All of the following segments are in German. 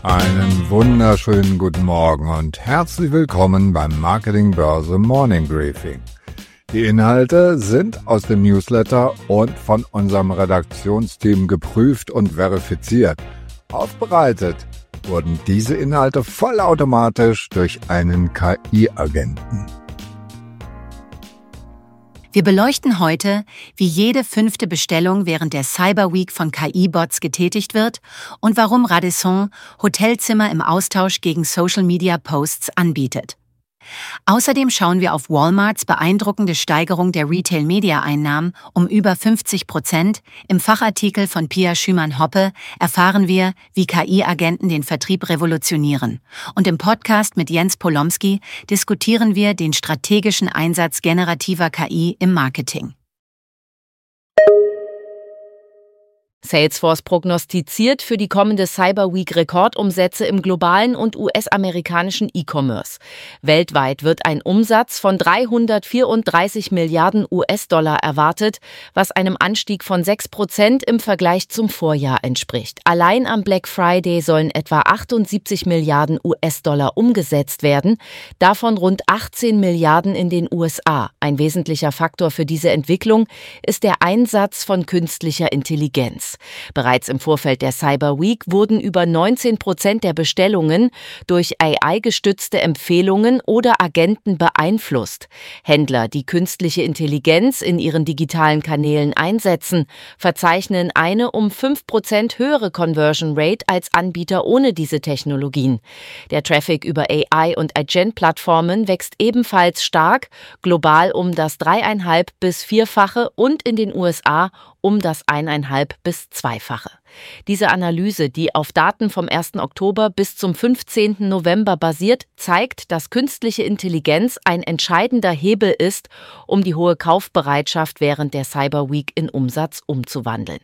Einen wunderschönen guten Morgen und herzlich willkommen beim Marketing Börse Morning Briefing. Die Inhalte sind aus dem Newsletter und von unserem Redaktionsteam geprüft und verifiziert. Aufbereitet wurden diese Inhalte vollautomatisch durch einen KI-Agenten. Wir beleuchten heute, wie jede 5. Bestellung während der Cyber Week von KI-Bots getätigt wird und warum Radisson Hotelzimmer im Austausch gegen Social-Media-Posts anbietet. Außerdem schauen wir auf Walmarts beeindruckende Steigerung der Retail-Media-Einnahmen um über 50%. Im Fachartikel von Pia Schümann-Hoppe erfahren wir, wie KI-Agenten den Vertrieb revolutionieren. Und im Podcast mit Jens Polomski diskutieren wir den strategischen Einsatz generativer KI im Marketing. Salesforce prognostiziert für die kommende Cyber Week Rekordumsätze im globalen und US-amerikanischen E-Commerce. Weltweit wird ein Umsatz von 334 Milliarden US-Dollar erwartet, was einem Anstieg von 6% im Vergleich zum Vorjahr entspricht. Allein am Black Friday sollen etwa 78 Milliarden US-Dollar umgesetzt werden, davon rund 18 Milliarden in den USA. Ein wesentlicher Faktor für diese Entwicklung ist der Einsatz von künstlicher Intelligenz. Bereits im Vorfeld der Cyber Week wurden über 19% der Bestellungen durch AI-gestützte Empfehlungen oder Agenten beeinflusst. Händler, die künstliche Intelligenz in ihren digitalen Kanälen einsetzen, verzeichnen eine um 5% höhere Conversion Rate als Anbieter ohne diese Technologien. Der Traffic über AI- und Agent-Plattformen wächst ebenfalls stark, global um das 3,5- bis 4-fache und in den USA um das 1,5- bis 2-fache. Diese Analyse, die auf Daten vom 1. Oktober bis zum 15. November basiert, zeigt, dass künstliche Intelligenz ein entscheidender Hebel ist, um die hohe Kaufbereitschaft während der Cyber Week in Umsatz umzuwandeln.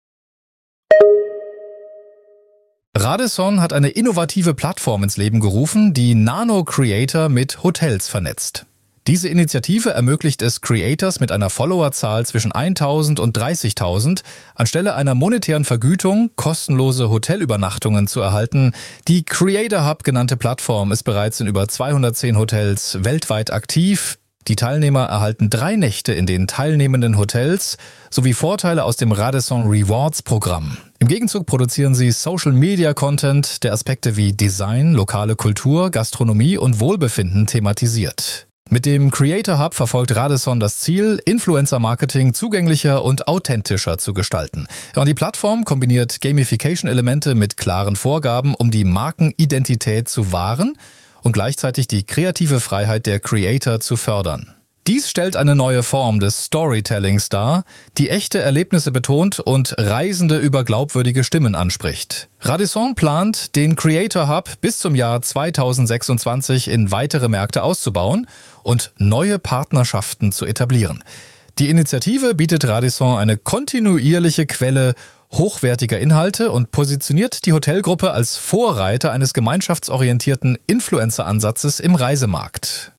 Radisson hat eine innovative Plattform ins Leben gerufen, die Nano-Creator mit Hotels vernetzt. Diese Initiative ermöglicht es Creators mit einer Followerzahl zwischen 1.000 und 30.000 anstelle einer monetären Vergütung kostenlose Hotelübernachtungen zu erhalten. Die Creator Hub genannte Plattform ist bereits in über 210 Hotels weltweit aktiv. Die Teilnehmer erhalten 3 Nächte in den teilnehmenden Hotels sowie Vorteile aus dem Radisson Rewards Programm. Im Gegenzug produzieren sie Social-Media-Content, der Aspekte wie Design, lokale Kultur, Gastronomie und Wohlbefinden thematisiert. Mit dem Creator Hub verfolgt Radisson das Ziel, Influencer-Marketing zugänglicher und authentischer zu gestalten. Und die Plattform kombiniert Gamification-Elemente mit klaren Vorgaben, um die Markenidentität zu wahren und gleichzeitig die kreative Freiheit der Creator zu fördern. Dies stellt eine neue Form des Storytellings dar, die echte Erlebnisse betont und Reisende über glaubwürdige Stimmen anspricht. Radisson plant, den Creator Hub bis zum Jahr 2026 in weitere Märkte auszubauen und neue Partnerschaften zu etablieren. Die Initiative bietet Radisson eine kontinuierliche Quelle hochwertiger Inhalte und positioniert die Hotelgruppe als Vorreiter eines gemeinschaftsorientierten Influencer-Ansatzes im Reisemarkt.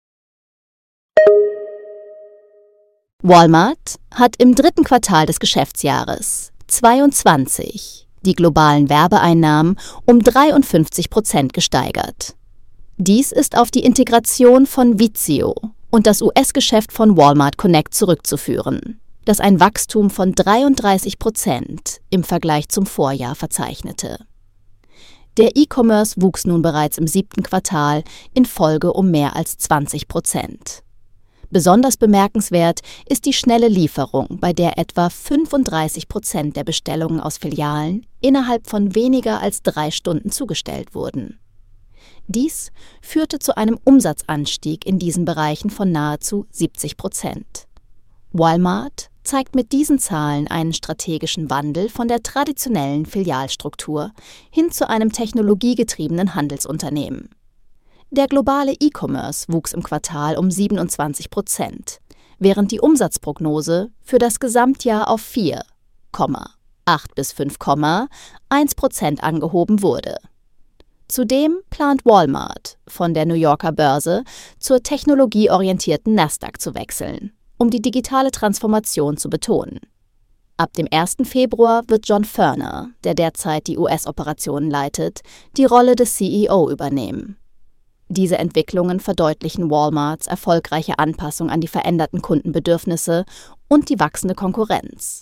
Walmart hat im 3. Quartal des Geschäftsjahres 2022 die globalen Werbeeinnahmen um 53% gesteigert. Dies ist auf die Integration von Vizio und das US-Geschäft von Walmart Connect zurückzuführen, das ein Wachstum von 33% im Vergleich zum Vorjahr verzeichnete. Der E-Commerce wuchs nun bereits im 7. Quartal in Folge um mehr als 20%. Besonders bemerkenswert ist die schnelle Lieferung, bei der etwa 35% der Bestellungen aus Filialen innerhalb von weniger als 3 Stunden zugestellt wurden. Dies führte zu einem Umsatzanstieg in diesen Bereichen von nahezu 70%. Walmart zeigt mit diesen Zahlen einen strategischen Wandel von der traditionellen Filialstruktur hin zu einem technologiegetriebenen Handelsunternehmen. Der globale E-Commerce wuchs im Quartal um 27%, während die Umsatzprognose für das Gesamtjahr auf 4,8 bis 5,1% angehoben wurde. Zudem plant Walmart, von der New Yorker Börse zur technologieorientierten Nasdaq zu wechseln, um die digitale Transformation zu betonen. Ab dem 1. Februar wird John Furner, der derzeit die US-Operationen leitet, die Rolle des CEO übernehmen. Diese Entwicklungen verdeutlichen Walmarts erfolgreiche Anpassung an die veränderten Kundenbedürfnisse und die wachsende Konkurrenz.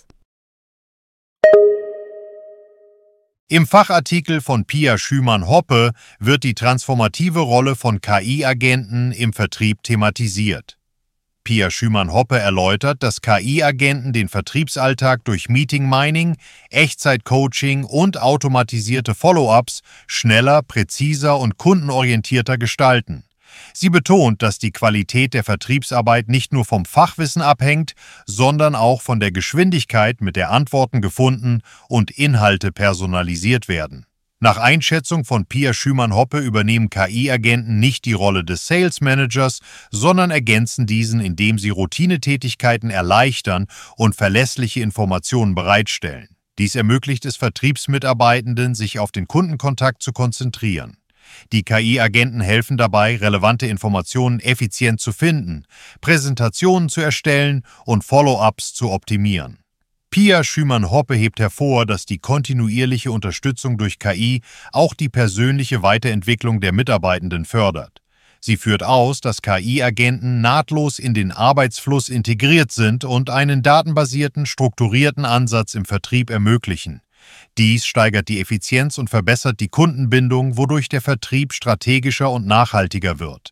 Im Fachartikel von Pia Schümann-Hoppe wird die transformative Rolle von KI-Agenten im Vertrieb thematisiert. Pia Schümann-Hoppe erläutert, dass KI-Agenten den Vertriebsalltag durch Meeting-Mining, Echtzeit-Coaching und automatisierte Follow-ups schneller, präziser und kundenorientierter gestalten. Sie betont, dass die Qualität der Vertriebsarbeit nicht nur vom Fachwissen abhängt, sondern auch von der Geschwindigkeit, mit der Antworten gefunden und Inhalte personalisiert werden. Nach Einschätzung von Pia Schümann-Hoppe übernehmen KI-Agenten nicht die Rolle des Sales Managers, sondern ergänzen diesen, indem sie Routinetätigkeiten erleichtern und verlässliche Informationen bereitstellen. Dies ermöglicht es Vertriebsmitarbeitenden, sich auf den Kundenkontakt zu konzentrieren. Die KI-Agenten helfen dabei, relevante Informationen effizient zu finden, Präsentationen zu erstellen und Follow-ups zu optimieren. Pia Schümann-Hoppe hebt hervor, dass die kontinuierliche Unterstützung durch KI auch die persönliche Weiterentwicklung der Mitarbeitenden fördert. Sie führt aus, dass KI-Agenten nahtlos in den Arbeitsfluss integriert sind und einen datenbasierten, strukturierten Ansatz im Vertrieb ermöglichen. Dies steigert die Effizienz und verbessert die Kundenbindung, wodurch der Vertrieb strategischer und nachhaltiger wird.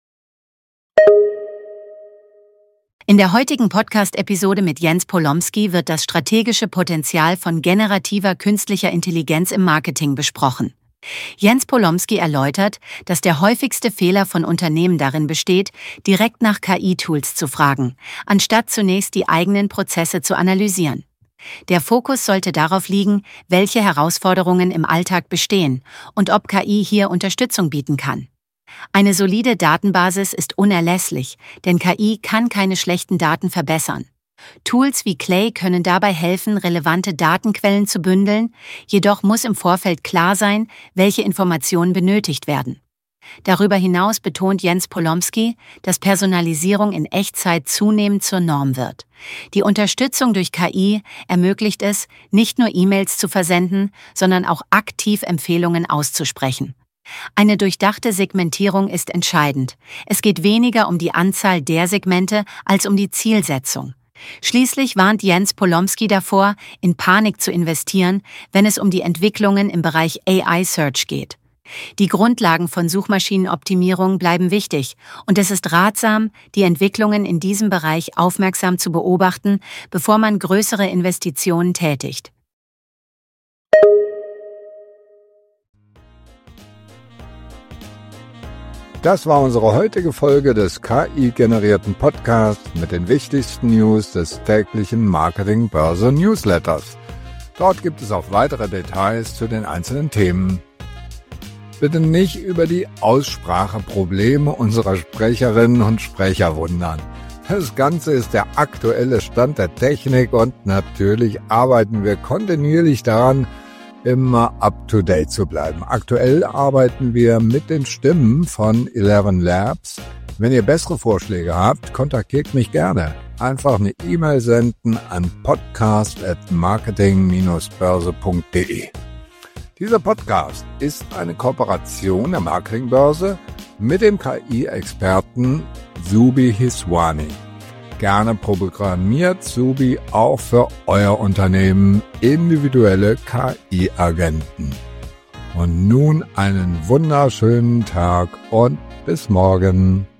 In der heutigen Podcast-Episode mit Jens Polomski wird das strategische Potenzial von generativer künstlicher Intelligenz im Marketing besprochen. Jens Polomski erläutert, dass der häufigste Fehler von Unternehmen darin besteht, direkt nach KI-Tools zu fragen, anstatt zunächst die eigenen Prozesse zu analysieren. Der Fokus sollte darauf liegen, welche Herausforderungen im Alltag bestehen und ob KI hier Unterstützung bieten kann. Eine solide Datenbasis ist unerlässlich, denn KI kann keine schlechten Daten verbessern. Tools wie Clay können dabei helfen, relevante Datenquellen zu bündeln, jedoch muss im Vorfeld klar sein, welche Informationen benötigt werden. Darüber hinaus betont Jens Polomski, dass Personalisierung in Echtzeit zunehmend zur Norm wird. Die Unterstützung durch KI ermöglicht es, nicht nur E-Mails zu versenden, sondern auch aktiv Empfehlungen auszusprechen. Eine durchdachte Segmentierung ist entscheidend. Es geht weniger um die Anzahl der Segmente als um die Zielsetzung. Schließlich warnt Jens Polomski davor, in Panik zu investieren, wenn es um die Entwicklungen im Bereich AI-Search geht. Die Grundlagen von Suchmaschinenoptimierung bleiben wichtig und es ist ratsam, die Entwicklungen in diesem Bereich aufmerksam zu beobachten, bevor man größere Investitionen tätigt. Das war unsere heutige Folge des KI-generierten Podcasts mit den wichtigsten News des täglichen Marketing-Börse-Newsletters. Dort gibt es auch weitere Details zu den einzelnen Themen. Bitte nicht über die Ausspracheprobleme unserer Sprecherinnen und Sprecher wundern. Das Ganze ist der aktuelle Stand der Technik und natürlich arbeiten wir kontinuierlich daran, immer up-to-date zu bleiben. Aktuell arbeiten wir mit den Stimmen von 11 Labs. Wenn ihr bessere Vorschläge habt, kontaktiert mich gerne. Einfach eine E-Mail senden an podcast@marketing-börse.de. Dieser Podcast ist eine Kooperation der Marketingbörse mit dem KI-Experten Zubi Hiswani. Gerne programmiert Zubi auch für euer Unternehmen individuelle KI-Agenten. Und nun einen wunderschönen Tag und bis morgen.